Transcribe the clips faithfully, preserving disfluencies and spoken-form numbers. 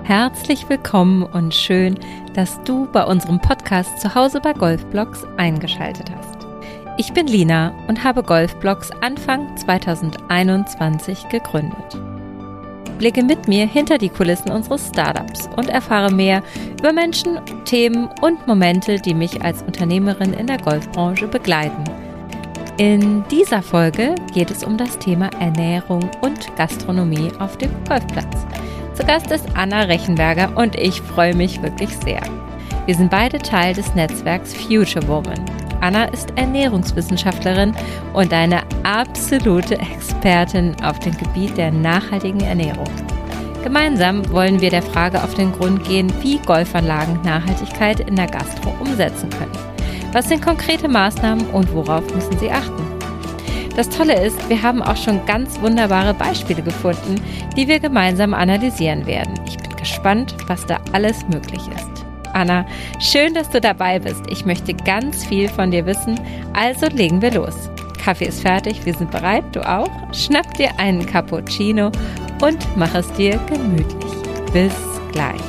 Herzlich willkommen und schön, dass du bei unserem Podcast Zuhause bei Golfblogs eingeschaltet hast. Ich bin Lina und habe Golfblogs Anfang zweitausendeinundzwanzig gegründet. Blicke mit mir hinter die Kulissen unseres Startups und erfahre mehr über Menschen, Themen und Momente, die mich als Unternehmerin in der Golfbranche begleiten. In dieser Folge geht es um das Thema Ernährung und Gastronomie auf dem Golfplatz. Zu Gast ist Anna Rechenberger und ich freue mich wirklich sehr. Wir sind beide Teil des Netzwerks Future Woman. Anna ist Ernährungswissenschaftlerin und eine absolute Expertin auf dem Gebiet der nachhaltigen Ernährung. Gemeinsam wollen wir der Frage auf den Grund gehen, wie Golfanlagen Nachhaltigkeit in der Gastro umsetzen können. Was sind konkrete Maßnahmen und worauf müssen sie achten? Das Tolle ist, wir haben auch schon ganz wunderbare Beispiele gefunden, die wir gemeinsam analysieren werden. Ich bin gespannt, was da alles möglich ist. Anna, schön, dass du dabei bist. Ich möchte ganz viel von dir wissen, also legen wir los. Kaffee ist fertig, wir sind bereit, du auch? Schnapp dir einen Cappuccino und mach es dir gemütlich. Bis gleich.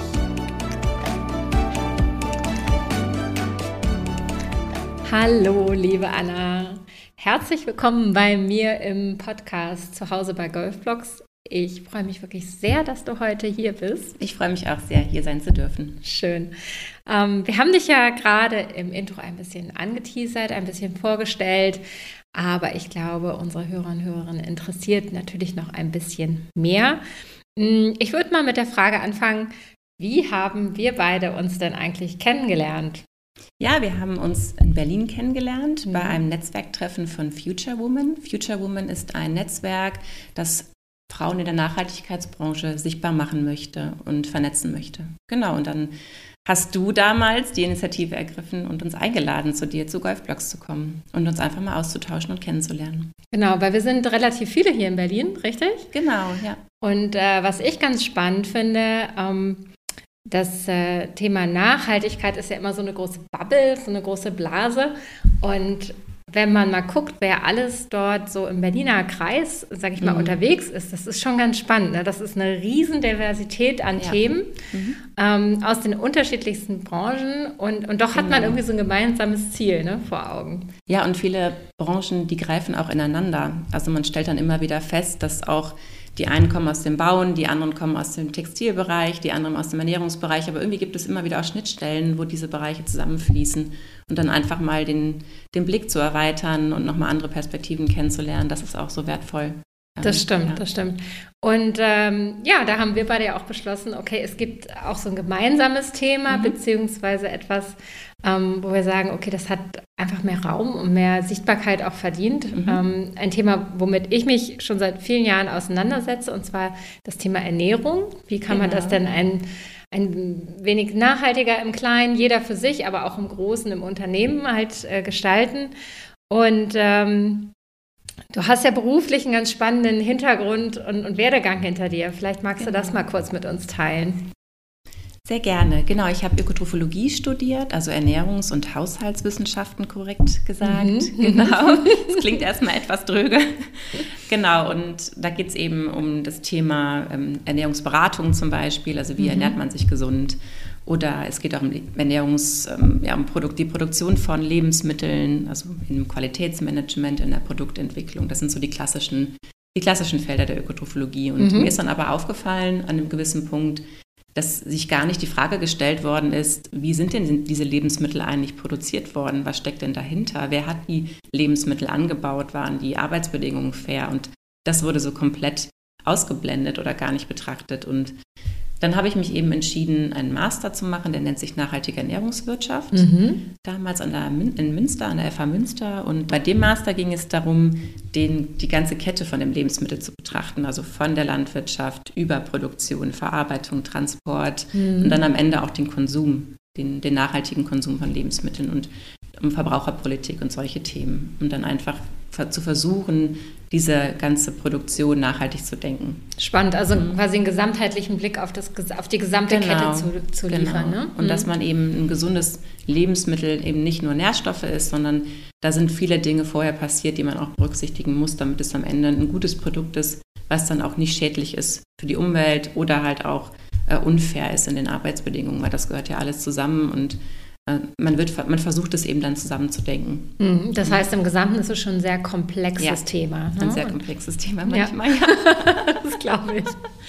Hallo, liebe Anna. Herzlich willkommen bei mir im Podcast Zuhause bei Golfblogs. Ich freue mich wirklich sehr, dass du heute hier bist. Ich freue mich auch sehr, hier sein zu dürfen. Schön. Ähm, wir haben dich ja gerade im Intro ein bisschen angeteasert, ein bisschen vorgestellt, aber ich glaube, unsere Hörer und Hörerinnen interessiert natürlich noch ein bisschen mehr. Ich würde mal mit der Frage anfangen, wie haben wir beide uns denn eigentlich kennengelernt? Ja, wir haben uns in Berlin kennengelernt mhm. bei einem Netzwerktreffen von Future Woman. Future Woman ist ein Netzwerk, das Frauen in der Nachhaltigkeitsbranche sichtbar machen möchte und vernetzen möchte. Genau, und dann hast du damals die Initiative ergriffen und uns eingeladen, zu dir zu Golfblogs zu kommen und uns einfach mal auszutauschen und kennenzulernen. Genau, weil wir sind relativ viele hier in Berlin, richtig? Genau, ja. Und äh, was ich ganz spannend finde, ähm, das äh, Thema Nachhaltigkeit ist ja immer so eine große Bubble, so eine große Blase. Und wenn man mal guckt, wer alles dort so im Berliner Kreis, sag ich mal, mhm. unterwegs ist, das ist schon ganz spannend. Ne? Das ist eine riesen Diversität an ja. Themen mhm. ähm, aus den unterschiedlichsten Branchen. Und, und doch hat genau. man irgendwie so ein gemeinsames Ziel, ne, vor Augen. Ja, und viele Branchen, die greifen auch ineinander. Also man stellt dann immer wieder fest, dass auch die einen kommen aus dem Bauen, die anderen kommen aus dem Textilbereich, die anderen aus dem Ernährungsbereich. Aber irgendwie gibt es immer wieder auch Schnittstellen, wo diese Bereiche zusammenfließen. Und dann einfach mal den, den Blick zu erweitern und nochmal andere Perspektiven kennenzulernen, das ist auch so wertvoll. Das stimmt, ja. das stimmt. Und ähm, ja, da haben wir beide ja auch beschlossen, okay, es gibt auch so ein gemeinsames Thema, mhm. beziehungsweise etwas, ähm, wo wir sagen, okay, das hat einfach mehr Raum und mehr Sichtbarkeit auch verdient. Mhm. Ähm, ein Thema, womit ich mich schon seit vielen Jahren auseinandersetze, und zwar das Thema Ernährung. Wie kann genau. man das denn ein, ein wenig nachhaltiger im Kleinen, jeder für sich, aber auch im Großen, im Unternehmen halt äh, gestalten? Und ähm, du hast ja beruflich einen ganz spannenden Hintergrund und, und Werdegang hinter dir. Vielleicht magst genau. du das mal kurz mit uns teilen. Sehr gerne. Genau, ich habe Ökotrophologie studiert, also Ernährungs- und Haushaltswissenschaften, korrekt gesagt. Mhm. Genau, das klingt erstmal etwas dröge. Genau, und da geht es eben um das Thema ähm, Ernährungsberatung zum Beispiel, also wie mhm. ernährt man sich gesund. Oder es geht auch um die Ernährungs, ähm, ja, um Produkt, die Produktion von Lebensmitteln, also im Qualitätsmanagement, in der Produktentwicklung. Das sind so die klassischen, die klassischen Felder der Ökotrophologie. Und mhm. mir ist dann aber aufgefallen an einem gewissen Punkt, dass sich gar nicht die Frage gestellt worden ist, wie sind denn diese Lebensmittel eigentlich produziert worden? Was steckt denn dahinter? Wer hat die Lebensmittel angebaut? Waren die Arbeitsbedingungen fair? Und das wurde so komplett ausgeblendet oder gar nicht betrachtet. Und dann habe ich mich eben entschieden, einen Master zu machen, der nennt sich Nachhaltige Ernährungswirtschaft. Mhm. Damals an der, in Münster, an der F H Münster. Und bei dem Master ging es darum, den, die ganze Kette von dem Lebensmittel zu betrachten. Also von der Landwirtschaft über Produktion, Verarbeitung, Transport mhm. und dann am Ende auch den Konsum, den, den nachhaltigen Konsum von Lebensmitteln und um Verbraucherpolitik und solche Themen. Und dann einfach zu versuchen, diese ganze Produktion nachhaltig zu denken. Spannend, also mhm. quasi einen gesamtheitlichen Blick auf, das, auf die gesamte genau. Kette zu, zu liefern. Genau. Ne? Und mhm. dass man eben ein gesundes Lebensmittel eben nicht nur Nährstoffe ist, sondern da sind viele Dinge vorher passiert, die man auch berücksichtigen muss, damit es am Ende ein gutes Produkt ist, was dann auch nicht schädlich ist für die Umwelt oder halt auch äh, unfair ist in den Arbeitsbedingungen, weil das gehört ja alles zusammen und äh, man, wird, man versucht es eben dann zusammenzudenken. Mhm. Das heißt, im Gesamten ist es schon ein sehr komplexes ja, Thema. Ne? Ein sehr komplexes Thema manchmal. Ja. Das glaube ich.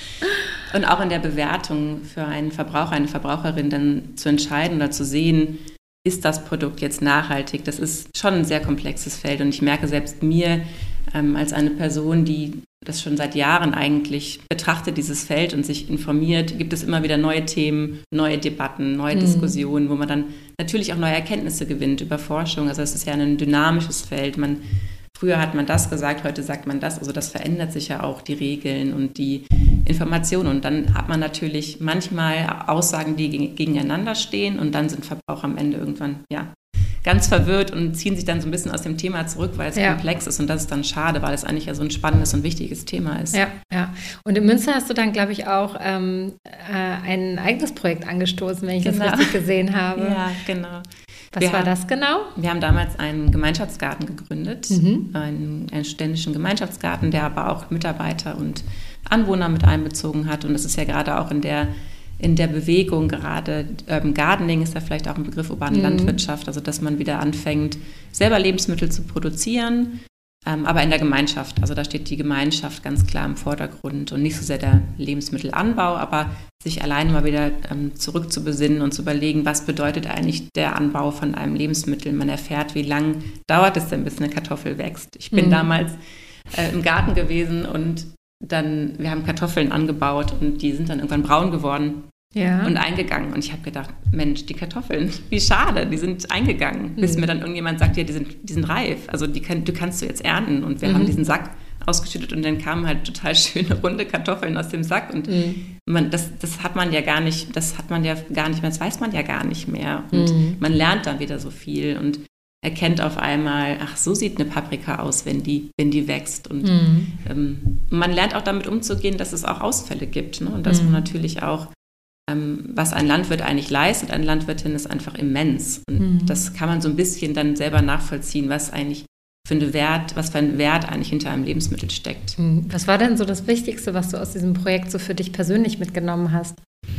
Und auch in der Bewertung für einen Verbraucher, eine Verbraucherin dann zu entscheiden oder zu sehen, ist das Produkt jetzt nachhaltig? Das ist schon ein sehr komplexes Feld und ich merke selbst mir ähm, als eine Person, die das schon seit Jahren eigentlich betrachtet, dieses Feld und sich informiert, gibt es immer wieder neue Themen, neue Debatten, neue mhm. Diskussionen, wo man dann natürlich auch neue Erkenntnisse gewinnt über Forschung. Also es ist ja ein dynamisches Feld. Man Früher hat man das gesagt, heute sagt man das. Also das verändert sich ja auch, die Regeln und die Informationen. Und dann hat man natürlich manchmal Aussagen, die gegeneinander stehen und dann sind Verbraucher am Ende irgendwann ja ganz verwirrt und ziehen sich dann so ein bisschen aus dem Thema zurück, weil es ja. komplex ist. Und das ist dann schade, weil es eigentlich ja so ein spannendes und wichtiges Thema ist. Ja, ja. Und in Münster hast du dann, glaube ich, auch ähm, äh, ein eigenes Projekt angestoßen, wenn ich genau. das richtig gesehen habe. Ja, genau. Was wir war haben, das genau? Wir haben damals einen Gemeinschaftsgarten gegründet, mhm. einen, einen studentischen Gemeinschaftsgarten, der aber auch Mitarbeiter und Anwohner mit einbezogen hat. Und das ist ja gerade auch in der, in der Bewegung, gerade Urban Gardening ist ja vielleicht auch ein Begriff, urbane mhm. Landwirtschaft, also dass man wieder anfängt, selber Lebensmittel zu produzieren, ähm, aber in der Gemeinschaft. Also da steht die Gemeinschaft ganz klar im Vordergrund und nicht so sehr der Lebensmittelanbau, aber sich alleine mal wieder ähm, zurückzubesinnen und zu überlegen, was bedeutet eigentlich der Anbau von einem Lebensmittel. Man erfährt, wie lang dauert es denn, bis eine Kartoffel wächst. Ich bin mhm. damals äh, im Garten gewesen und dann, wir haben Kartoffeln angebaut und die sind dann irgendwann braun geworden ja. und eingegangen. Und ich habe gedacht, Mensch, die Kartoffeln, wie schade, die sind eingegangen. Mhm. Bis mir dann irgendjemand sagt, ja, die sind, die sind reif, also die kann, du kannst du jetzt ernten. Und wir mhm. haben diesen Sack ausgeschüttet und dann kamen halt total schöne runde Kartoffeln aus dem Sack und mhm. man, das, das hat man ja gar nicht, das hat man ja gar nicht mehr, das weiß man ja gar nicht mehr und mhm. man lernt dann wieder so viel und erkennt auf einmal, ach, so sieht eine Paprika aus, wenn die, wenn die wächst und mhm. ähm, man lernt auch damit umzugehen, dass es auch Ausfälle gibt, ne? Und dass mhm. man natürlich auch, ähm, was ein Landwirt eigentlich leistet, eine Landwirtin ist einfach immens und mhm. das kann man so ein bisschen dann selber nachvollziehen, was eigentlich für einen Wert, was für ein Wert eigentlich hinter einem Lebensmittel steckt. Was war denn so das Wichtigste, was du aus diesem Projekt so für dich persönlich mitgenommen hast?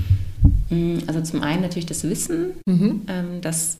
Also zum einen natürlich das Wissen, mhm. ähm, dass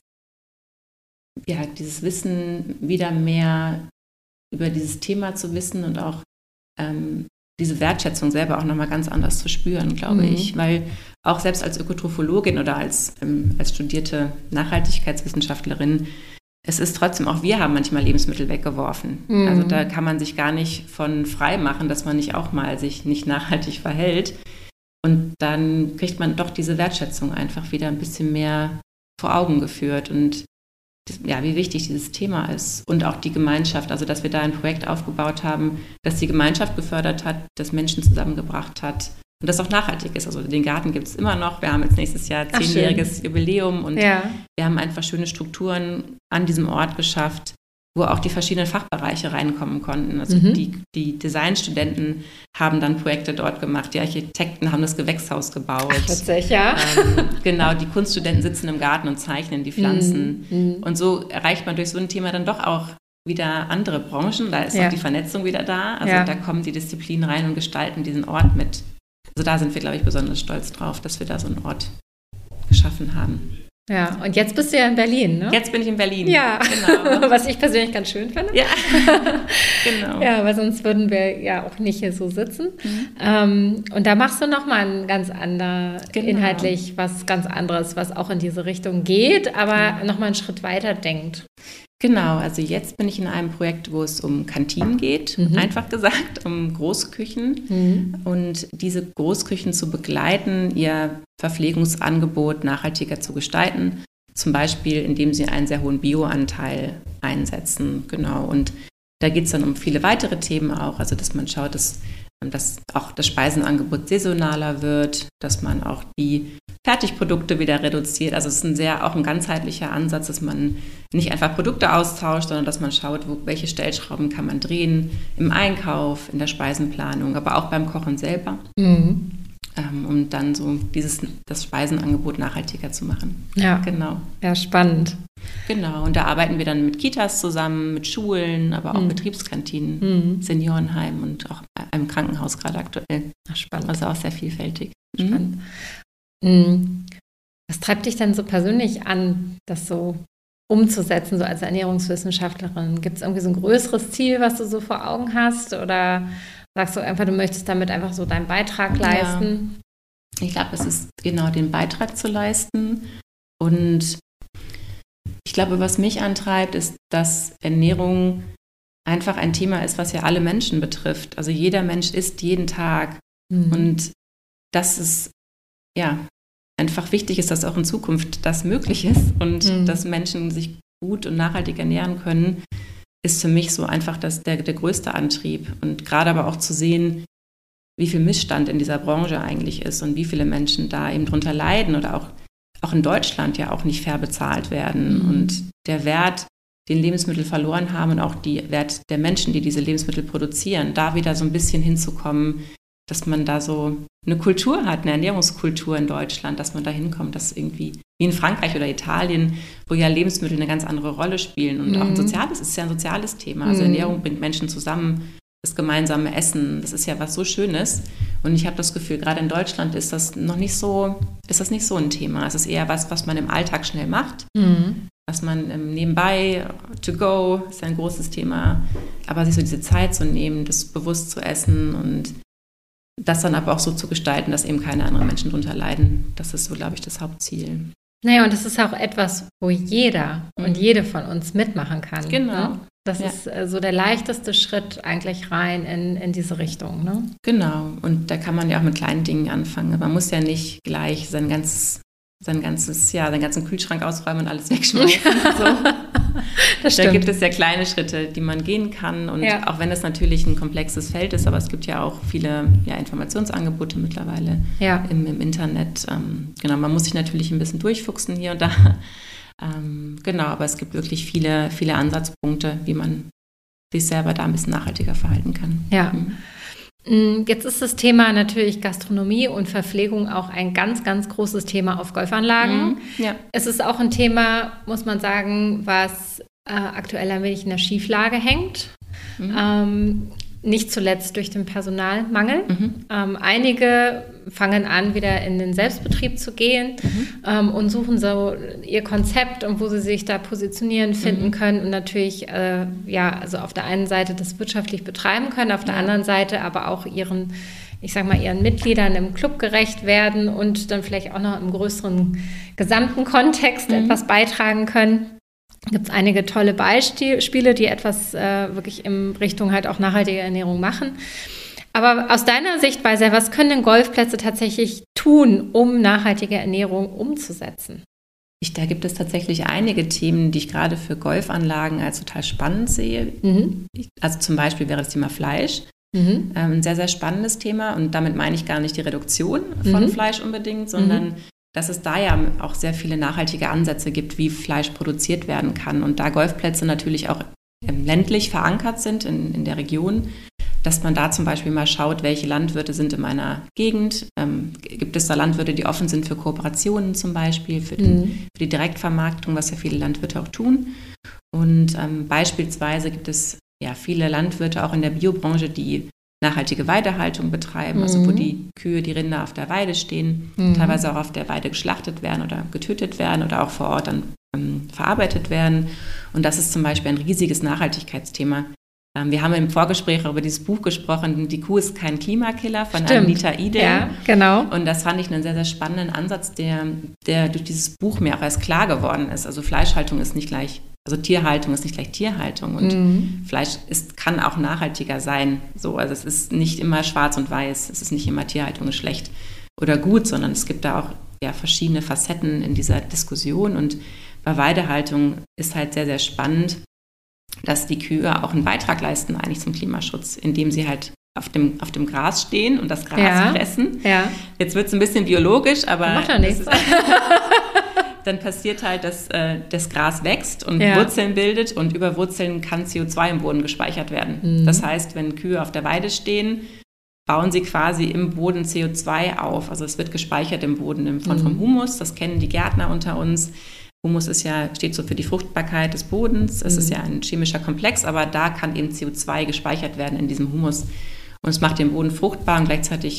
ja, dieses Wissen wieder mehr über dieses Thema zu wissen und auch ähm, diese Wertschätzung selber auch nochmal ganz anders zu spüren, glaube mhm. ich. Weil auch selbst als Ökotrophologin oder als, ähm, als studierte Nachhaltigkeitswissenschaftlerin, es ist trotzdem, auch wir haben manchmal Lebensmittel weggeworfen. Mhm. Also da kann man sich gar nicht von frei machen, dass man nicht auch mal sich nicht nachhaltig verhält. Und dann kriegt man doch diese Wertschätzung einfach wieder ein bisschen mehr vor Augen geführt und ja, wie wichtig dieses Thema ist. Und auch die Gemeinschaft, also dass wir da ein Projekt aufgebaut haben, das die Gemeinschaft gefördert hat, das Menschen zusammengebracht hat und das auch nachhaltig ist. Also den Garten gibt es immer noch. Wir haben jetzt nächstes Jahr zehnjähriges Jubiläum und ja. wir haben einfach schöne Strukturen an diesem Ort geschafft, wo auch die verschiedenen Fachbereiche reinkommen konnten. Also mhm. die, die Designstudenten haben dann Projekte dort gemacht, die Architekten haben das Gewächshaus gebaut. Ach, witzig, ja. Ähm, genau, die Kunststudenten sitzen im Garten und zeichnen die Pflanzen. Mhm. Und so erreicht man durch so ein Thema dann doch auch wieder andere Branchen. Da ist ja. auch die Vernetzung wieder da. Also ja. da kommen die Disziplinen rein und gestalten diesen Ort mit. Also da sind wir, glaube ich, besonders stolz drauf, dass wir da so einen Ort geschaffen haben. Ja, und jetzt bist du ja in Berlin, ne? Jetzt bin ich in Berlin. Ja, genau. Was ich persönlich ganz schön finde. Ja, genau. Ja, weil sonst würden wir ja auch nicht hier so sitzen. Mhm. Ähm, und da machst du nochmal ein ganz anderer, genau. inhaltlich was ganz anderes, was auch in diese Richtung geht, aber ja. nochmal einen Schritt weiter denkt. Genau, also jetzt bin ich in einem Projekt, wo es um Kantinen geht, mhm. einfach gesagt, um Großküchen mhm. und diese Großküchen zu begleiten, ihr Verpflegungsangebot nachhaltiger zu gestalten, zum Beispiel indem sie einen sehr hohen Bioanteil einsetzen, genau. Und da geht es dann um viele weitere Themen auch, also dass man schaut, dass, dass auch das Speisenangebot saisonaler wird, dass man auch die Fertigprodukte wieder reduziert. Also es ist ein sehr, auch ein ganzheitlicher Ansatz, dass man nicht einfach Produkte austauscht, sondern dass man schaut, wo, welche Stellschrauben kann man drehen im Einkauf, in der Speisenplanung, aber auch beim Kochen selber, mhm. ähm, um dann so dieses, das Speisenangebot nachhaltiger zu machen. Ja, genau. Ja, spannend. Genau, und da arbeiten wir dann mit Kitas zusammen, mit Schulen, aber auch mhm. Betriebskantinen, mhm. Seniorenheimen und auch einem Krankenhaus gerade aktuell. Ach, spannend. Also auch sehr vielfältig. Spannend. Mhm. Was treibt dich denn so persönlich an, das so umzusetzen, so als Ernährungswissenschaftlerin? Gibt es irgendwie so ein größeres Ziel, was du so vor Augen hast? Oder sagst du einfach, du möchtest damit einfach so deinen Beitrag leisten? Ja. Ich glaube, es ist genau den Beitrag zu leisten. Und ich glaube, was mich antreibt, ist, dass Ernährung einfach ein Thema ist, was ja alle Menschen betrifft. Also jeder Mensch isst jeden Tag. Mhm. Und dass es ja einfach wichtig ist, dass auch in Zukunft das möglich ist und mhm. dass Menschen sich gut und nachhaltig ernähren können, ist für mich so einfach das, der, der größte Antrieb. Und gerade aber auch zu sehen, wie viel Missstand in dieser Branche eigentlich ist und wie viele Menschen da eben drunter leiden oder auch, auch in Deutschland ja auch nicht fair bezahlt werden. Mhm. Und der Wert, den Lebensmittel verloren haben und auch der Wert der Menschen, die diese Lebensmittel produzieren, da wieder so ein bisschen hinzukommen, dass man da so eine Kultur hat, eine Ernährungskultur in Deutschland, dass man da hinkommt, dass irgendwie wie in Frankreich oder Italien, wo ja Lebensmittel eine ganz andere Rolle spielen und mhm. auch ein soziales, es ist ja ein soziales Thema. Also Ernährung bringt Menschen zusammen, das gemeinsame Essen, das ist ja was so Schönes. Und ich habe das Gefühl, gerade in Deutschland ist das noch nicht so, ist das nicht so ein Thema. Es ist eher was, was man im Alltag schnell macht, mhm. was man ähm, nebenbei, to go, ist ja ein großes Thema. Aber sich so diese Zeit zu nehmen, das bewusst zu essen und das dann aber auch so zu gestalten, dass eben keine anderen Menschen drunter leiden. Das ist so, glaube ich, das Hauptziel. Naja, und das ist auch etwas, wo jeder mhm. und jede von uns mitmachen kann. Genau. Ne? Das ja. ist äh, so der leichteste Schritt eigentlich rein in, in diese Richtung. Ne? Genau. Und da kann man ja auch mit kleinen Dingen anfangen. Man muss ja nicht gleich sein ganzes, sein ganzes, ja, seinen ganzen Kühlschrank ausräumen und alles wegschmeißen. so. Das da gibt es ja kleine Schritte, die man gehen kann. Und ja. auch wenn es natürlich ein komplexes Feld ist, aber es gibt ja auch viele ja, Informationsangebote mittlerweile ja. im, im Internet. Ähm, genau, man muss sich natürlich ein bisschen durchfuchsen hier und da. Ähm, genau, aber es gibt wirklich viele, viele Ansatzpunkte, wie man sich selber da ein bisschen nachhaltiger verhalten kann. Ja. Mhm. Jetzt ist das Thema natürlich Gastronomie und Verpflegung auch ein ganz, ganz großes Thema auf Golfanlagen. Mhm. Ja. Es ist auch ein Thema, muss man sagen, was äh, aktuell ein wenig in der Schieflage hängt. Mhm. Ähm, nicht zuletzt durch den Personalmangel. Mhm. Ähm, einige fangen an, wieder in den Selbstbetrieb zu gehen mhm. ähm, und suchen so ihr Konzept und wo sie sich da positionieren, finden mhm. können und natürlich äh, ja, also auf der einen Seite das wirtschaftlich betreiben können, auf der ja. anderen Seite aber auch ihren, ich sag mal, ihren Mitgliedern im Club gerecht werden und dann vielleicht auch noch im größeren gesamten Kontext mhm. etwas beitragen können. Gibt es einige tolle Beispiele, die etwas äh, wirklich in Richtung halt auch nachhaltige Ernährung machen. Aber aus deiner Sichtweise, was können denn Golfplätze tatsächlich tun, um nachhaltige Ernährung umzusetzen? Ich, da gibt es tatsächlich einige Themen, die ich gerade für Golfanlagen als total spannend sehe. Mhm. Ich, also zum Beispiel wäre das Thema Fleisch. Mhm. Ähm, ein sehr, sehr spannendes Thema. Und damit meine ich gar nicht die Reduktion von mhm. Fleisch unbedingt, sondern mhm. dass es da ja auch sehr viele nachhaltige Ansätze gibt, wie Fleisch produziert werden kann. Und da Golfplätze natürlich auch ländlich verankert sind in, in der Region, dass man da zum Beispiel mal schaut, welche Landwirte sind in meiner Gegend. Ähm, gibt es da Landwirte, die offen sind für Kooperationen zum Beispiel, für, den, mhm. für die Direktvermarktung, was ja viele Landwirte auch tun. Und ähm, beispielsweise gibt es ja viele Landwirte auch in der Biobranche, die nachhaltige Weidehaltung betreiben, mhm. also wo die Kühe, die Rinder auf der Weide stehen, mhm. teilweise auch auf der Weide geschlachtet werden oder getötet werden oder auch vor Ort dann ähm, verarbeitet werden. Und das ist zum Beispiel ein riesiges Nachhaltigkeitsthema. Ähm, wir haben im Vorgespräch über dieses Buch gesprochen, Die Kuh ist kein Klimakiller von Stimmt. Anita Ide. Ja, genau. Und das fand ich einen sehr, sehr spannenden Ansatz, der, der durch dieses Buch mir auch erst klar geworden ist. Also Fleischhaltung ist nicht gleich Also Tierhaltung ist nicht gleich Tierhaltung und mhm. Fleisch ist, kann auch nachhaltiger sein. So, also es ist nicht immer schwarz und weiß, es ist nicht immer Tierhaltung ist schlecht oder gut, sondern es gibt da auch ja, verschiedene Facetten in dieser Diskussion. Und bei Weidehaltung ist halt sehr, sehr spannend, dass die Kühe auch einen Beitrag leisten eigentlich zum Klimaschutz, indem sie halt auf dem, auf dem Gras stehen und das Gras ja. fressen. Ja. Jetzt wird es ein bisschen biologisch, aber macht doch nichts. Dann passiert halt, dass äh, das Gras wächst und ja. Wurzeln bildet und über Wurzeln kann C O zwei im Boden gespeichert werden. Mhm. Das heißt, wenn Kühe auf der Weide stehen, bauen sie quasi im Boden C O zwei auf. Also es wird gespeichert im Boden in Form mhm. von Humus. Das kennen die Gärtner unter uns. Humus ist ja, steht so für die Fruchtbarkeit des Bodens. Es mhm. ist ja ein chemischer Komplex, aber da kann eben C O zwei gespeichert werden in diesem Humus. Und es macht den Boden fruchtbar und gleichzeitig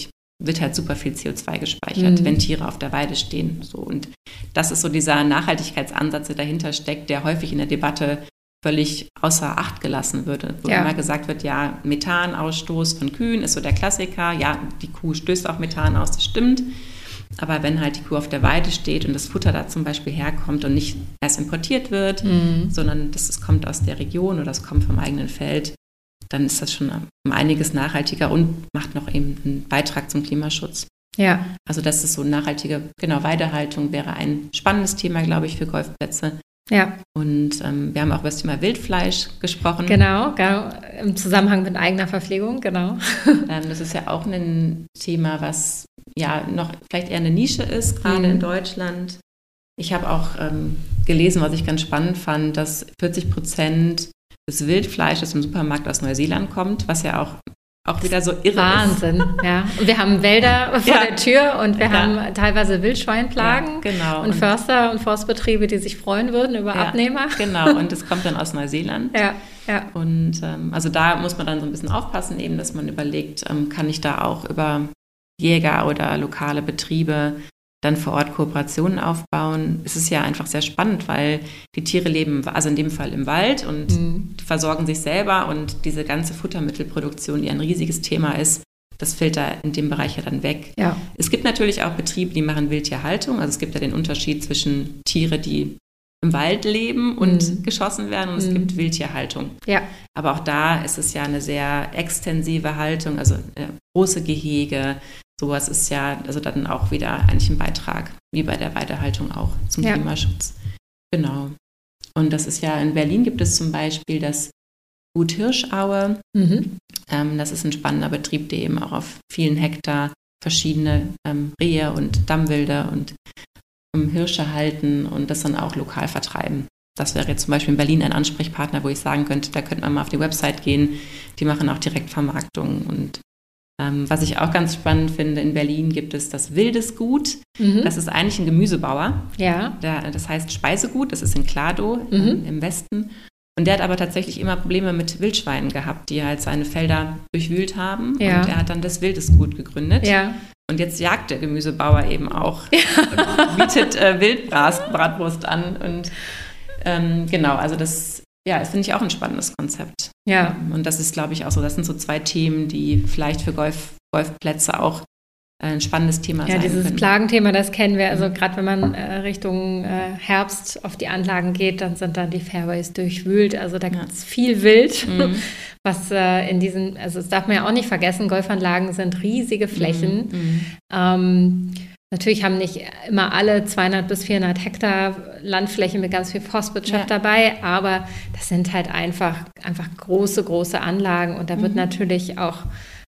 wird halt super viel C O zwei gespeichert, mhm. wenn Tiere auf der Weide stehen. So. Und das ist so dieser Nachhaltigkeitsansatz, der dahinter steckt, der häufig in der Debatte völlig außer Acht gelassen wird. Wo ja. immer gesagt wird, ja, Methanausstoß von Kühen ist so der Klassiker. Ja, die Kuh stößt auch Methan aus, das stimmt. Aber wenn halt die Kuh auf der Weide steht und das Futter da zum Beispiel herkommt und nicht erst importiert wird, mhm. sondern das, das kommt aus der Region oder es kommt vom eigenen Feld, dann ist das schon um einiges nachhaltiger und macht noch eben einen Beitrag zum Klimaschutz. Ja. Also das ist so nachhaltige, genau, Weidehaltung wäre ein spannendes Thema, glaube ich, für Golfplätze. Ja. Und ähm, wir haben auch über das Thema Wildfleisch gesprochen. Genau, genau, im Zusammenhang mit eigener Verpflegung, genau. Ähm, das ist ja auch ein Thema, was ja noch vielleicht eher eine Nische ist, gerade mhm. in Deutschland. Ich habe auch ähm, gelesen, was ich ganz spannend fand, dass vierzig Prozent des Wildfleisches im Supermarkt aus Neuseeland kommt, was ja auch Auch wieder so irre Wahnsinn, ist. ja. Und wir haben Wälder vor ja. der Tür und wir ja. haben teilweise Wildschweinplagen ja, genau. und, und Förster und Forstbetriebe, die sich freuen würden über ja, Abnehmer. Genau, und das kommt dann aus Neuseeland. Ja, ja. Und ähm, also da muss man dann so ein bisschen aufpassen, eben, dass man überlegt, ähm, kann ich da auch über Jäger oder lokale Betriebe dann vor Ort Kooperationen aufbauen. Es ist ja einfach sehr spannend, weil die Tiere leben, also in dem Fall im Wald und mhm. die versorgen sich selber und diese ganze Futtermittelproduktion, die ein riesiges Thema ist, das fällt da in dem Bereich ja dann weg. Ja. Es gibt natürlich auch Betriebe, die machen Wildtierhaltung. Also es gibt ja den Unterschied zwischen Tiere, die im Wald leben und mhm. geschossen werden und mhm. es gibt Wildtierhaltung. Ja. Aber auch da ist es ja eine sehr extensive Haltung, also äh, große Gehege. Sowas ist ja also dann auch wieder eigentlich ein Beitrag, wie bei der Weidehaltung auch zum ja. Klimaschutz. Genau. Und das ist ja, in Berlin gibt es zum Beispiel das Gut Hirschaue. Mhm. Ähm, das ist ein spannender Betrieb, der eben auch auf vielen Hektar verschiedene ähm, Rehe und Dammwilder und um, Hirsche halten und das dann auch lokal vertreiben. Das wäre jetzt zum Beispiel in Berlin ein Ansprechpartner, wo ich sagen könnte, da könnte man mal auf die Website gehen. Die machen auch Direktvermarktung und Ähm, was ich auch ganz spannend finde, in Berlin gibt es das Wildes Gut. Mhm. Das ist eigentlich ein Gemüsebauer. Ja. Der, das heißt Speisegut, das ist in Kladow mhm. ähm, im Westen. Und der hat aber tatsächlich immer Probleme mit Wildschweinen gehabt, die halt seine Felder durchwühlt haben. Ja. Und er hat dann das Wildes Gut gegründet. Ja. Und jetzt jagt der Gemüsebauer eben auch, ja. bietet äh, Wildbratwurst an. Und ähm, genau, also das Ja, das finde ich auch ein spannendes Konzept. Ja. Und das ist, glaube ich, auch so, das sind so zwei Themen, die vielleicht für Golf, Golfplätze auch ein spannendes Thema ja, sein dieses können. Plagenthema, das kennen wir. Also gerade wenn man äh, Richtung äh, Herbst auf die Anlagen geht, dann sind dann die Fairways durchwühlt. Also da gibt es ja. viel Wild, mhm. was äh, in diesen, also das darf man ja auch nicht vergessen, Golfanlagen sind riesige Flächen. Mhm. Ähm, Natürlich haben nicht immer alle zweihundert bis vierhundert Hektar Landfläche mit ganz viel Forstwirtschaft ja. dabei, aber das sind halt einfach, einfach große, große Anlagen und da wird mhm. natürlich auch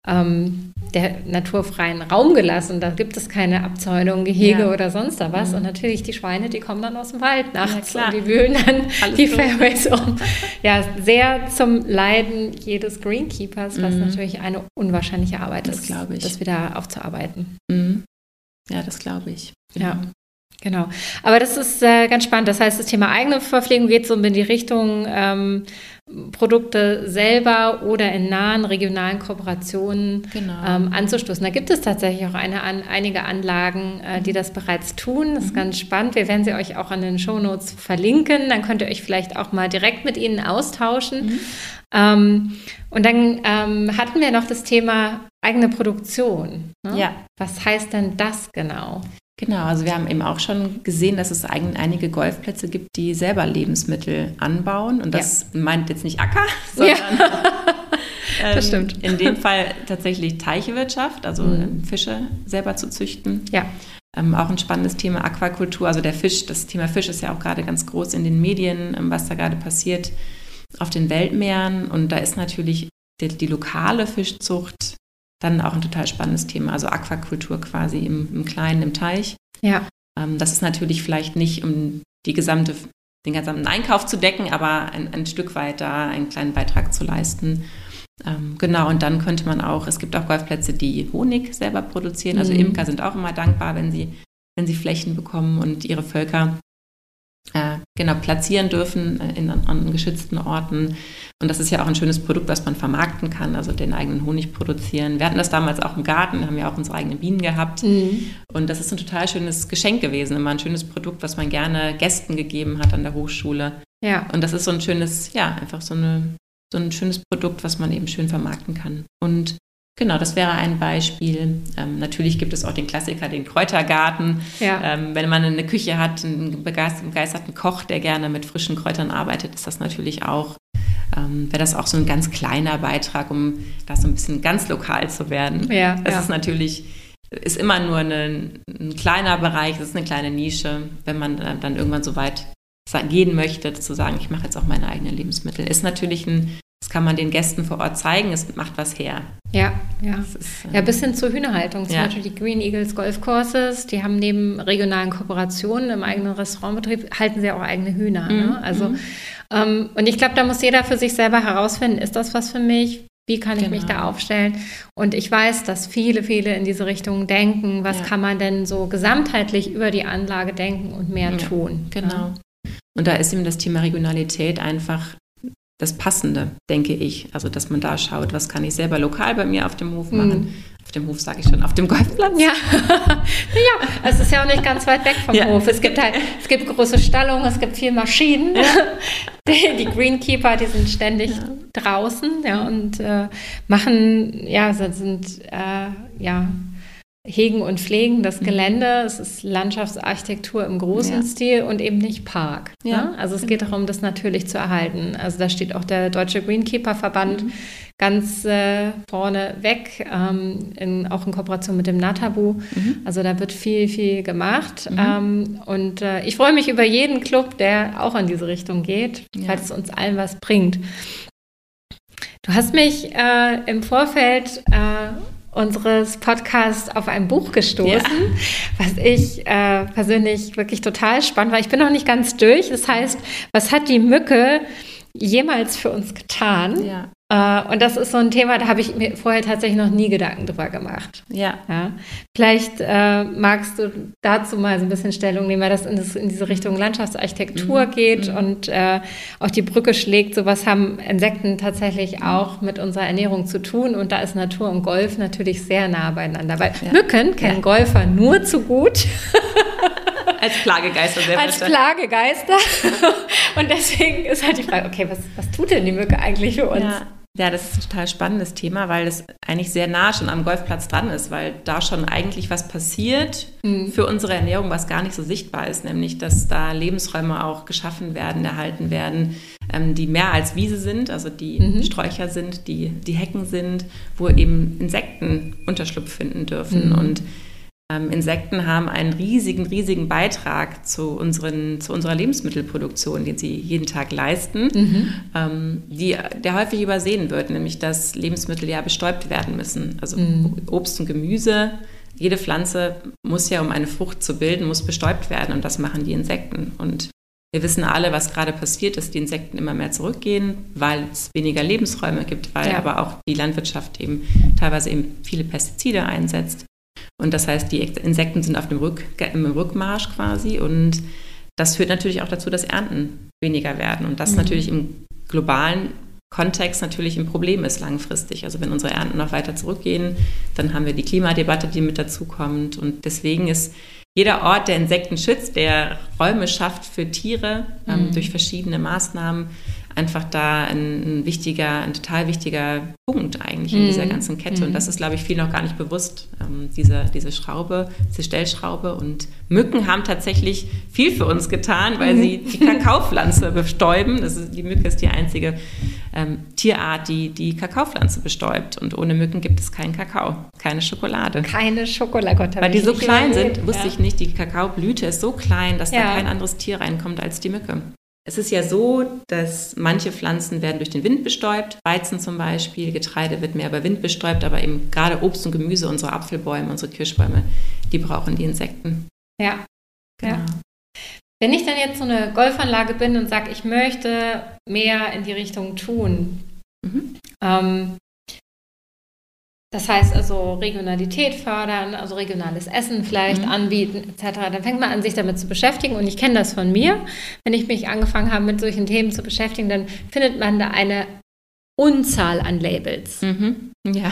ähm, der naturfreien Raum gelassen. Da gibt es keine Abzäunung, Gehege ja. oder sonst da was. Mhm. Und natürlich die Schweine, die kommen dann aus dem Wald nachts ja, und die wühlen dann Alles die gut. Fairways um. Ja, sehr zum Leiden jedes Greenkeepers, was mhm. natürlich eine unwahrscheinliche Arbeit das ist, glaube ich. das wieder aufzuarbeiten. Mhm. Ja, das glaube ich. Genau. Ja, genau. Aber das ist äh, ganz spannend. Das heißt, das Thema eigene Verpflegung geht so in die Richtung ähm, Produkte selber oder in nahen regionalen Kooperationen genau. ähm, anzustoßen. Da gibt es tatsächlich auch eine, an, einige Anlagen, äh, die das bereits tun. Das ist mhm. ganz spannend. Wir werden sie euch auch an den Shownotes verlinken. Dann könnt ihr euch vielleicht auch mal direkt mit ihnen austauschen. Mhm. Ähm, und dann ähm, hatten wir noch das Thema eigene Produktion. Ne? Ja. Was heißt denn das genau? Genau, also wir haben eben auch schon gesehen, dass es einige Golfplätze gibt, die selber Lebensmittel anbauen. Und das ja. meint jetzt nicht Acker, sondern ja. das ähm, stimmt. in dem Fall tatsächlich Teichwirtschaft, also mhm. Fische selber zu züchten. Ja. Ähm, auch ein spannendes Thema Aquakultur. Also der Fisch, das Thema Fisch ist ja auch gerade ganz groß in den Medien, was da gerade passiert auf den Weltmeeren. Und da ist natürlich die, die lokale Fischzucht dann auch ein total spannendes Thema, also Aquakultur quasi im, im Kleinen, im Teich. Ja. Ähm, das ist natürlich vielleicht nicht, um die gesamte, den gesamten Einkauf zu decken, aber ein, ein Stück weit da einen kleinen Beitrag zu leisten. Ähm, genau, und dann könnte man auch, es gibt auch Golfplätze, die Honig selber produzieren. Also mhm. Imker sind auch immer dankbar, wenn sie, wenn sie Flächen bekommen und ihre Völker äh, genau platzieren dürfen in, an, an geschützten Orten. Und das ist ja auch ein schönes Produkt, was man vermarkten kann, also den eigenen Honig produzieren. Wir hatten das damals auch im Garten, haben ja auch unsere eigenen Bienen gehabt. Mhm. Und das ist ein total schönes Geschenk gewesen, immer ein schönes Produkt, was man gerne Gästen gegeben hat an der Hochschule. Ja. Und das ist so ein schönes, ja, einfach so, eine, so ein schönes Produkt, was man eben schön vermarkten kann. Und genau, das wäre ein Beispiel. Ähm, natürlich gibt es auch den Klassiker, den Kräutergarten. Ja. Ähm, wenn man eine Küche hat, einen begeisterten Koch, der gerne mit frischen Kräutern arbeitet, ist das natürlich auch, ähm, wäre das auch so ein ganz kleiner Beitrag, um da so ein bisschen ganz lokal zu werden. Ja, das ja. ist natürlich, ist immer nur eine, ein kleiner Bereich, das ist eine kleine Nische, wenn man dann irgendwann so weit gehen möchte, zu sagen, ich mache jetzt auch meine eigenen Lebensmittel. Ist natürlich ein Das kann man den Gästen vor Ort zeigen, es macht was her. Ja, ja. Ist, ähm, ja, bis hin zur Hühnerhaltung. Zum ja. Beispiel die Green Eagles Golf Courses, die haben neben regionalen Kooperationen im eigenen Restaurantbetrieb, halten sie auch eigene Hühner. Mhm. Ne? Also, mhm. ähm, und ich glaube, da muss jeder für sich selber herausfinden, ist das was für mich? Wie kann ich genau. mich da aufstellen? Und ich weiß, dass viele, viele in diese Richtung denken, was ja. kann man denn so gesamtheitlich über die Anlage denken und mehr ja. tun? Genau. Ja. Und da ist eben das Thema Regionalität einfach das Passende, denke ich. Also, dass man da schaut, was kann ich selber lokal bei mir auf dem Hof machen. Mhm. Auf dem Hof sage ich schon, auf dem Golfplatz. Ja. ja, es ist ja auch nicht ganz weit weg vom ja. Hof. Es gibt halt, es gibt große Stallungen, es gibt viel Maschinen. Ja. Die, die Greenkeeper, die sind ständig ja. draußen, ja, und äh, machen, ja, sind, äh, ja, hegen und pflegen das Gelände. Es ist Landschaftsarchitektur im großen ja. Stil und eben nicht Park. Ja. Ne? Also es geht darum, das natürlich zu erhalten. Also da steht auch der Deutsche Greenkeeper-Verband mhm. ganz äh, vorne weg, ähm, in, auch in Kooperation mit dem NATABU. Mhm. Also da wird viel, viel gemacht. Mhm. Ähm, und äh, ich freue mich über jeden Club, der auch in diese Richtung geht, ja. weil es uns allen was bringt. Du hast mich äh, im Vorfeld äh, unseres Podcasts auf ein Buch gestoßen, ja. was ich äh, persönlich wirklich total spannend war. Ich bin noch nicht ganz durch. Das heißt, was hat die Mücke jemals für uns getan? Ja. Äh, und das ist so ein Thema, da habe ich mir vorher tatsächlich noch nie Gedanken drüber gemacht. Ja. ja. Vielleicht äh, magst du dazu mal so ein bisschen Stellung nehmen, weil das in, das, in diese Richtung Landschaftsarchitektur mhm. geht mhm. und äh, auch die Brücke schlägt. Sowas haben Insekten tatsächlich auch mit unserer Ernährung zu tun. Und da ist Natur und Golf natürlich sehr nah beieinander. Weil ja. Mücken kennen ja. Golfer nur zu gut. Als Plagegeister. Sehr Als Plagegeister. Und deswegen ist halt die Frage, okay, was, was tut denn die Mücke eigentlich für uns? Ja. Ja, das ist ein total spannendes Thema, weil es eigentlich sehr nah schon am Golfplatz dran ist, weil da schon eigentlich was passiert mhm. für unsere Ernährung, was gar nicht so sichtbar ist, nämlich dass da Lebensräume auch geschaffen werden, erhalten werden, ähm, die mehr als Wiese sind, also die mhm. Sträucher sind, die, die Hecken sind, wo eben Insekten Unterschlupf finden dürfen. Mhm. Und Ähm, Insekten haben einen riesigen, riesigen Beitrag zu, unseren, zu unserer Lebensmittelproduktion, den sie jeden Tag leisten, mhm. ähm, die, der häufig übersehen wird, nämlich dass Lebensmittel ja bestäubt werden müssen. Also mhm. Obst und Gemüse, jede Pflanze muss ja, um eine Frucht zu bilden, muss bestäubt werden und das machen die Insekten. Und wir wissen alle, was gerade passiert, dass die Insekten immer mehr zurückgehen, weil es weniger Lebensräume gibt, weil ja. aber auch die Landwirtschaft eben teilweise eben viele Pestizide einsetzt. Und das heißt, die Insekten sind auf dem Rück, im Rückmarsch quasi und das führt natürlich auch dazu, dass Ernten weniger werden und das mhm. natürlich im globalen Kontext natürlich ein Problem ist langfristig. Also wenn unsere Ernten noch weiter zurückgehen, dann haben wir die Klimadebatte, die mit dazu kommt und deswegen ist jeder Ort, der Insekten schützt, der Räume schafft für Tiere mhm. ähm, durch verschiedene Maßnahmen, einfach da ein, ein wichtiger, ein total wichtiger Punkt eigentlich in mm. dieser ganzen Kette. Mm. Und das ist, glaube ich, viel noch gar nicht bewusst, ähm, diese, diese Schraube, diese Stellschraube. Und Mücken haben tatsächlich viel für uns getan, weil mm. sie die Kakaopflanze bestäuben. Das ist, die Mücke ist die einzige ähm, Tierart, die die Kakaopflanze bestäubt. Und ohne Mücken gibt es keinen Kakao, keine Schokolade. Keine Schokolade, Gott, weil die so klein sind, wusste ja. ich nicht, die Kakaoblüte ist so klein, dass ja. da kein anderes Tier reinkommt als die Mücke. Es ist ja so, dass manche Pflanzen werden durch den Wind bestäubt, Weizen zum Beispiel, Getreide wird mehr über Wind bestäubt, aber eben gerade Obst und Gemüse, unsere Apfelbäume, unsere Kirschbäume, die brauchen die Insekten. Ja, genau. Ja. Wenn ich dann jetzt so eine Golfanlage bin und sage, ich möchte mehr in die Richtung tun, mhm. ähm, Das heißt also Regionalität fördern, also regionales Essen vielleicht mhm. anbieten et cetera. Dann fängt man an, sich damit zu beschäftigen. Und ich kenne das von mir. Wenn ich mich angefangen habe, mit solchen Themen zu beschäftigen, dann findet man da eine Unzahl an Labels. Mhm. Ja.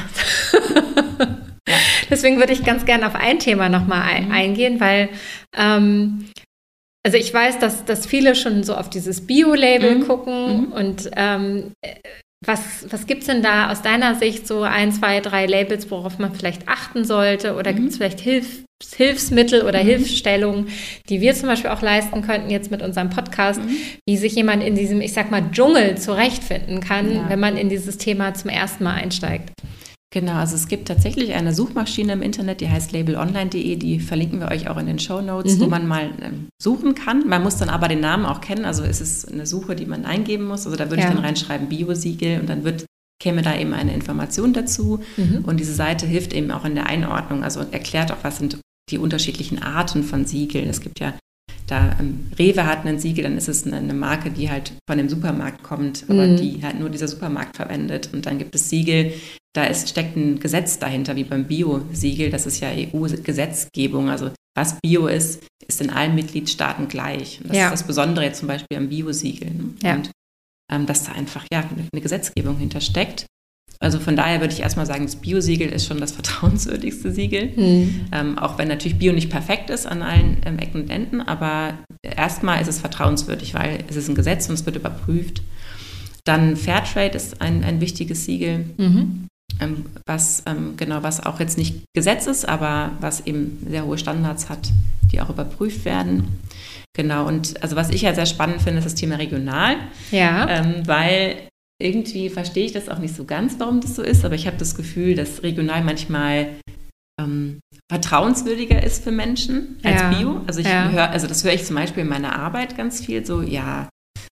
Ja. Deswegen würde ich ganz gerne auf ein Thema nochmal ein, mhm. eingehen, weil ähm, also ich weiß, dass, dass viele schon so auf dieses Bio-Label mhm. gucken mhm. und ähm, Was, was gibt es denn da aus deiner Sicht so ein, zwei, drei Labels, worauf man vielleicht achten sollte? Oder mhm. gibt es vielleicht Hilf, Hilfsmittel oder mhm. Hilfsstellungen, die wir zum Beispiel auch leisten könnten jetzt mit unserem Podcast, mhm. wie sich jemand in diesem, ich sag mal, Dschungel zurechtfinden kann, ja. wenn man in dieses Thema zum ersten Mal einsteigt? Genau, also es gibt tatsächlich eine Suchmaschine im Internet, die heißt labelonline punkt de, die verlinken wir euch auch in den Shownotes, mhm. wo man mal ähm, suchen kann. Man muss dann aber den Namen auch kennen, also es ist eine Suche, die man eingeben muss. Also da würde ja. ich dann reinschreiben Biosiegel und dann wird, käme da eben eine Information dazu. Mhm. Und diese Seite hilft eben auch in der Einordnung, also erklärt auch, was sind die unterschiedlichen Arten von Siegeln. Es gibt ja da, ähm, Rewe hat ein Siegel, dann ist es eine, eine Marke, die halt von dem Supermarkt kommt, aber mhm. die halt nur dieser Supermarkt verwendet. Und dann gibt es Siegel, da ist, steckt ein Gesetz dahinter, wie beim Bio-Siegel. Das ist ja E U-Gesetzgebung. Also was Bio ist, ist in allen Mitgliedstaaten gleich. Und das ja. ist das Besondere jetzt zum Beispiel am Bio-Siegel. Ne? Ja. Und ähm, dass da einfach ja, eine Gesetzgebung hintersteckt. Also von daher würde ich erstmal sagen, das Bio-Siegel ist schon das vertrauenswürdigste Siegel. Mhm. Ähm, auch wenn natürlich Bio nicht perfekt ist an allen ähm, Ecken und Enden. Aber erstmal ist es vertrauenswürdig, weil es ist ein Gesetz und es wird überprüft. Dann Fairtrade ist ein, ein wichtiges Siegel. Mhm. Ähm, was ähm, genau, was auch jetzt nicht Gesetz ist, aber was eben sehr hohe Standards hat, die auch überprüft werden. Genau, und also was ich ja sehr spannend finde, ist das Thema regional. Ja. Ähm, weil irgendwie verstehe ich das auch nicht so ganz, warum das so ist, aber ich habe das Gefühl, dass regional manchmal ähm, vertrauenswürdiger ist für Menschen als ja. Bio. Also ich ja. höre, also das höre ich zum Beispiel in meiner Arbeit ganz viel so, ja,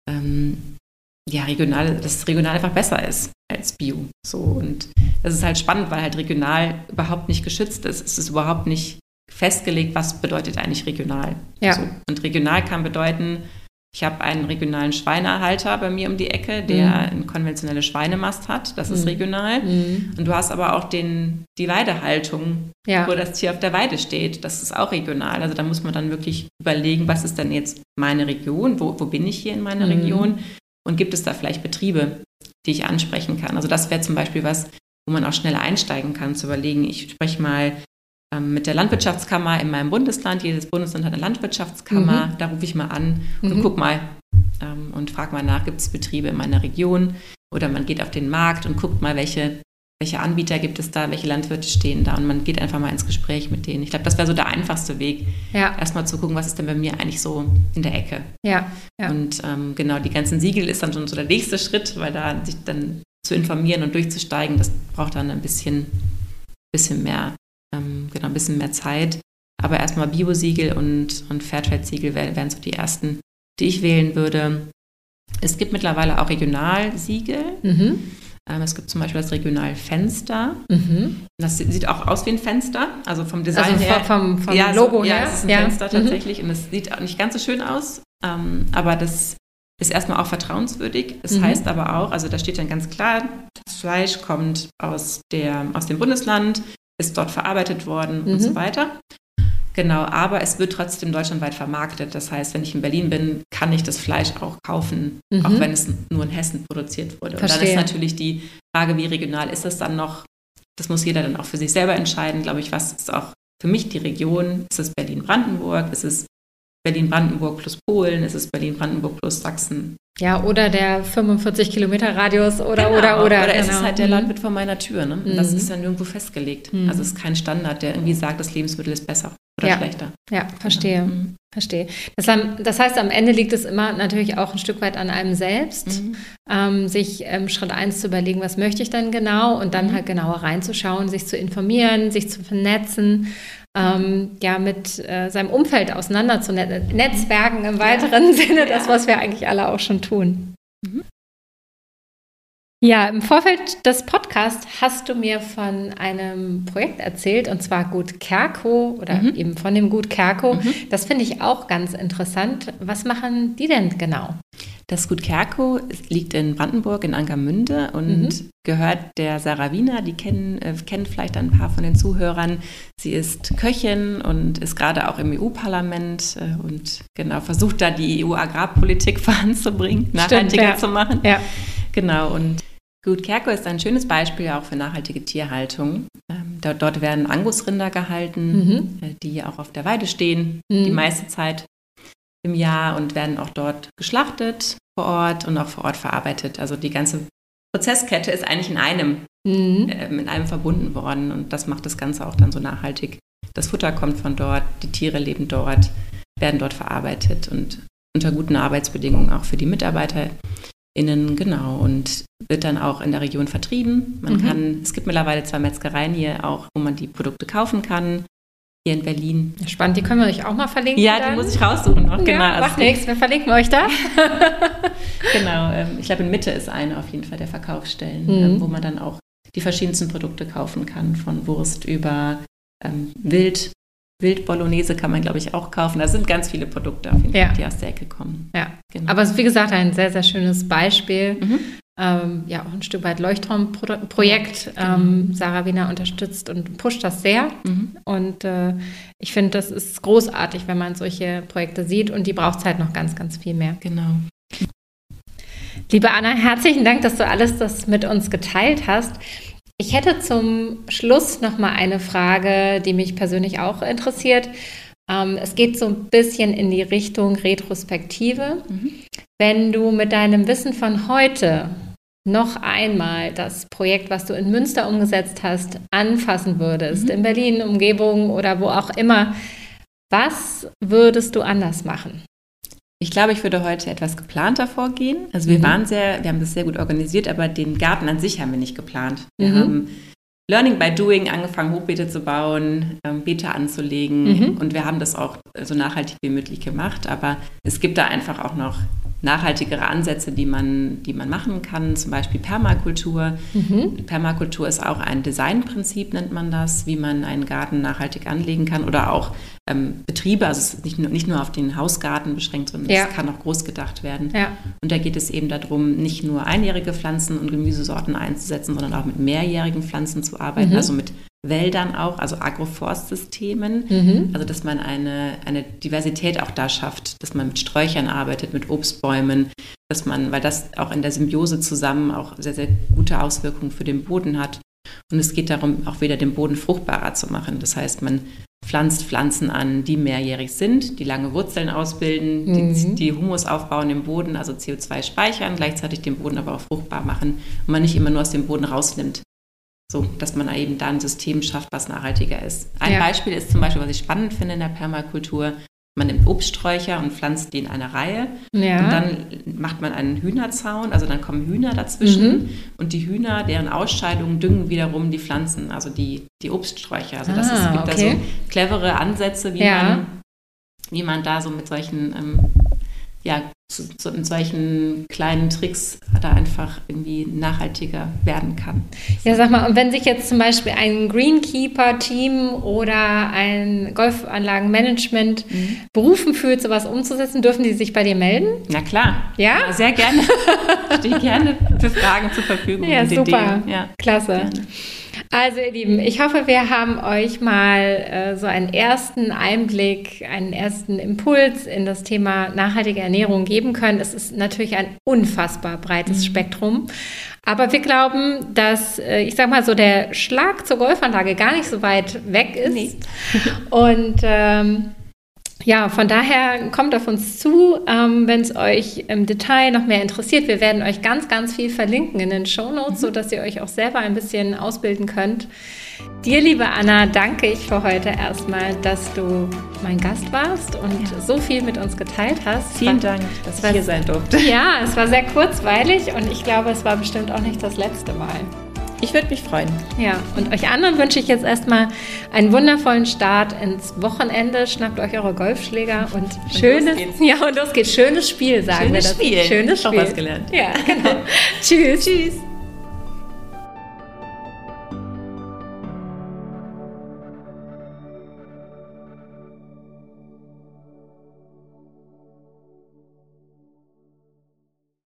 ähm, ja, regional, dass regional einfach besser ist als Bio. So, und das ist halt spannend, weil halt regional überhaupt nicht geschützt ist. Es ist überhaupt nicht festgelegt, was bedeutet eigentlich regional. Ja. So. Und regional kann bedeuten, ich habe einen regionalen Schweinehalter bei mir um die Ecke, der mhm. eine konventionelle Schweinemast hat. Das ist mhm. regional. Mhm. Und du hast aber auch den, die Weidehaltung, ja. wo das Tier auf der Weide steht. Das ist auch regional. Also da muss man dann wirklich überlegen, was ist denn jetzt meine Region? Wo, wo bin ich hier in meiner mhm. Region? Und gibt es da vielleicht Betriebe, die ich ansprechen kann? Also das wäre zum Beispiel was, wo man auch schneller einsteigen kann, zu überlegen, ich spreche mal ähm, mit der Landwirtschaftskammer in meinem Bundesland. Jedes Bundesland hat eine Landwirtschaftskammer. Mhm. Da rufe ich mal an und mhm. guck mal ähm, und frage mal nach, gibt es Betriebe in meiner Region? Oder man geht auf den Markt und guckt mal, welche, welche Anbieter gibt es da, welche Landwirte stehen da. Und man geht einfach mal ins Gespräch mit denen. Ich glaube, das wäre so der einfachste Weg, ja. erstmal zu gucken, was ist denn bei mir eigentlich so in der Ecke. Ja. Ja. Und ähm, genau, die ganzen Siegel ist dann schon so der nächste Schritt, weil da sich dann zu informieren und durchzusteigen, das braucht dann ein bisschen, bisschen mehr, ähm, genau, ein bisschen mehr Zeit. Aber erstmal Bio-Siegel und, und Fairtrade-Siegel wären, wären so die ersten, die ich wählen würde. Es gibt mittlerweile auch Regionalsiegel. Mhm. Ähm, es gibt zum Beispiel das Regionalfenster. Mhm. Das sieht auch aus wie ein Fenster, also vom Design also her. Vom, vom ja, Logo so, her? Ja, es ist ein ja. Fenster tatsächlich. Mhm. Und es sieht auch nicht ganz so schön aus, ähm, aber das ist erstmal auch vertrauenswürdig. Es mhm. heißt aber auch, also da steht dann ganz klar, das Fleisch kommt aus, der, aus dem Bundesland, ist dort verarbeitet worden mhm. und so weiter. Genau, aber es wird trotzdem deutschlandweit vermarktet. Das heißt, wenn ich in Berlin bin, kann ich das Fleisch auch kaufen, mhm. auch wenn es nur in Hessen produziert wurde. Verstehe. Und dann ist natürlich die Frage, wie regional ist das dann noch? Das muss jeder dann auch für sich selber entscheiden, glaube ich, was ist auch für mich die Region? Ist es Berlin-Brandenburg? Ist es Berlin-Brandenburg plus Polen? Ist es Berlin-Brandenburg plus Sachsen? Ja, oder der fünfundvierzig Kilometer Radius oder, genau. oder, oder. Oder genau. ist es halt der Landwirt vor meiner Tür, ne? Mhm. Das ist dann nirgendwo festgelegt. Mhm. Also es ist kein Standard, der irgendwie sagt, das Lebensmittel ist besser oder ja. schlechter. Ja, verstehe. Mhm. Verstehe. Das, das heißt, am Ende liegt es immer natürlich auch ein Stück weit an einem selbst, mhm. ähm, sich ähm, Schritt eins zu überlegen, was möchte ich denn genau und dann mhm. halt genauer reinzuschauen, sich zu informieren, sich zu vernetzen, ähm, ja, mit äh, seinem Umfeld auseinanderzunetzen, Netzwerken im weiteren ja. Sinne, das, was wir eigentlich alle auch schon tun. Mhm. Ja, im Vorfeld des Podcasts hast du mir von einem Projekt erzählt, und zwar Gut Kerko oder mhm. eben von dem Gut Kerko. Mhm. Das finde ich auch ganz interessant. Was machen die denn genau? Das Gut Kerkow liegt in Brandenburg, in Angermünde und mhm. gehört der Sarah Wiener. Die kennen, äh, kennen vielleicht ein paar von den Zuhörern. Sie ist Köchin und ist gerade auch im E U-Parlament äh, und genau versucht da die E U-Agrarpolitik voranzubringen, nachhaltiger Stimmt, ja. zu machen. Ja. Genau, und Gut Kerkow ist ein schönes Beispiel auch für nachhaltige Tierhaltung. Ähm, dort, dort werden Angusrinder gehalten, mhm. äh, die auch auf der Weide stehen, mhm. die meiste Zeit im Jahr und werden auch dort geschlachtet vor Ort und auch vor Ort verarbeitet. Also die ganze Prozesskette ist eigentlich in einem, mhm. äh, in einem verbunden worden und das macht das Ganze auch dann so nachhaltig. Das Futter kommt von dort, die Tiere leben dort, werden dort verarbeitet und unter guten Arbeitsbedingungen auch für die MitarbeiterInnen, genau, und wird dann auch in der Region vertrieben. Man mhm. kann, es gibt mittlerweile zwei Metzgereien hier auch, wo man die Produkte kaufen kann. Hier in Berlin. Spannend, die können wir euch auch mal verlinken. Ja, dann? Die muss ich raussuchen noch. Genau. Ja, macht nichts, wir verlinken euch da. Genau, ähm, ich glaube in Mitte ist eine auf jeden Fall der Verkaufsstellen, mhm. ähm, wo man dann auch die verschiedensten Produkte kaufen kann, von Wurst über ähm, Wild, Wild-Bolognese kann man, glaube ich, auch kaufen. Da sind ganz viele Produkte auf jeden Fall, ja. die aus der Ecke kommen. Ja, genau. Aber es ist, wie gesagt, ein sehr, sehr schönes Beispiel. Mhm. Ähm, ja, auch ein Stück weit Leuchtturmprojekt. Ja, genau. ähm, Sarah Wiener unterstützt und pusht das sehr. Mhm. Und äh, ich finde, das ist großartig, wenn man solche Projekte sieht. Und die braucht es halt noch ganz, ganz viel mehr. Genau. Liebe Anna, herzlichen Dank, dass du alles das mit uns geteilt hast. Ich hätte zum Schluss noch mal eine Frage, die mich persönlich auch interessiert. Ähm, es geht so ein bisschen in die Richtung Retrospektive. Mhm. Wenn du mit deinem Wissen von heute noch einmal das Projekt, was du in Münster umgesetzt hast, anfassen würdest, mhm. in Berlin, Umgebung oder wo auch immer, was würdest du anders machen? Ich glaube, ich würde heute etwas geplanter vorgehen. Also wir mhm. waren sehr, wir haben das sehr gut organisiert, aber den Garten an sich haben wir nicht geplant. Wir mhm. haben Learning by Doing angefangen, Hochbeete zu bauen, ähm, Beete anzulegen mhm. und wir haben das auch so nachhaltig wie möglich gemacht. Aber es gibt da einfach auch noch nachhaltigere Ansätze, die man, die man machen kann, zum Beispiel Permakultur. Mhm. Permakultur ist auch ein Designprinzip, nennt man das, wie man einen Garten nachhaltig anlegen kann oder auch ähm, Betriebe, also es ist nicht nur, nicht nur auf den Hausgarten beschränkt, sondern ja. es kann auch groß gedacht werden. Ja. Und da geht es eben darum, nicht nur einjährige Pflanzen und Gemüsesorten einzusetzen, sondern auch mit mehrjährigen Pflanzen zu arbeiten, mhm. also mit Wäldern auch, also Agroforstsystemen, mhm. also dass man eine, eine Diversität auch da schafft, dass man mit Sträuchern arbeitet, mit Obstbäumen, dass man, weil das auch in der Symbiose zusammen auch sehr, sehr gute Auswirkungen für den Boden hat. Und es geht darum, auch wieder den Boden fruchtbarer zu machen. Das heißt, man pflanzt Pflanzen an, die mehrjährig sind, die lange Wurzeln ausbilden, mhm. die, die Humus aufbauen im Boden, also C O zwei speichern, gleichzeitig den Boden aber auch fruchtbar machen und man nicht immer nur aus dem Boden rausnimmt. So, dass man eben da ein System schafft, was nachhaltiger ist. Ein ja. Beispiel ist zum Beispiel, was ich spannend finde in der Permakultur, man nimmt Obststräucher und pflanzt die in eine Reihe ja. und dann macht man einen Hühnerzaun, also dann kommen Hühner dazwischen mhm. und die Hühner, deren Ausscheidungen düngen wiederum die Pflanzen, also die, die Obststräucher. Also das ah, ist, gibt okay. da so clevere Ansätze, wie, ja. man, wie man da so mit solchen ähm, ja, zu, zu, in solchen kleinen Tricks da einfach irgendwie nachhaltiger werden kann. Ja, sag mal, und wenn sich jetzt zum Beispiel ein Greenkeeper-Team oder ein Golfanlagenmanagement mhm. berufen fühlt, sowas umzusetzen, dürfen die sich bei dir melden? Na klar. Ja? ja sehr gerne. Ich stehe gerne für Fragen zur Verfügung. Ja, super. Ja, klasse. Gerne. Also ihr Lieben, ich hoffe, wir haben euch mal äh, so einen ersten Einblick, einen ersten Impuls in das Thema nachhaltige Ernährung geben können. Es ist natürlich ein unfassbar breites mhm. Spektrum, aber wir glauben, dass, äh, ich sag mal so, der Schlag zur Golfanlage gar nicht so weit weg ist. Nee. Und ähm, ja, von daher kommt auf uns zu, ähm, wenn es euch im Detail noch mehr interessiert. Wir werden euch ganz, ganz viel verlinken in den Shownotes, mhm. sodass ihr euch auch selber ein bisschen ausbilden könnt. Dir, liebe Anna, danke ich für heute erstmal, dass du mein Gast warst und ja. so viel mit uns geteilt hast. Vielen Dank, dass ich hier sein durfte. Ja, es war sehr kurzweilig und ich glaube, es war bestimmt auch nicht das letzte Mal. Ich würde mich freuen. Ja, und euch anderen wünsche ich jetzt erstmal einen wundervollen Start ins Wochenende. Schnappt euch eure Golfschläger und, und schönes, ja, und los geht's. Schönes Spiel, sagen schönes wir das. Spiel. Schönes Spiel. Auch was gelernt. Ja, genau. Tschüss. Tschüss.